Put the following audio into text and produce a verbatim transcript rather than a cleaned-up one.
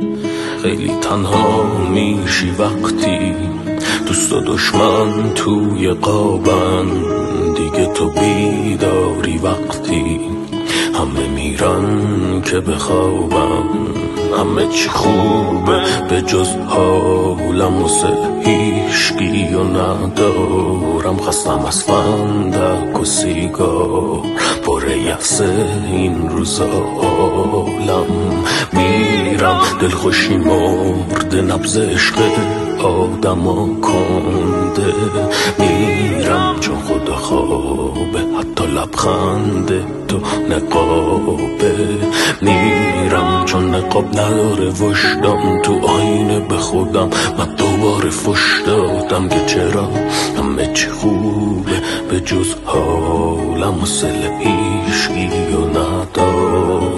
خیلی تنها میشی وقتی دوست و دشمن توی قابن، دیگه تو بیداری وقتی همه میرن که بخوابم. همه چی خوبه به جز حالم، واسه هیشگی و ندارم. خستم از فندک و سیگار، پر یأسه این روزا عالم. میرم دلخوشی مرده، نبض عشق آدما کنده. میرم چون خدا خوابه، حتی لبخند تو نقابه. میرم چون نقاب نداره وجدان، تو آینه به خودم من دوباره فش دادم که چرا همه چی خوبه به جز حالم، واسه هیچکی و ندارم.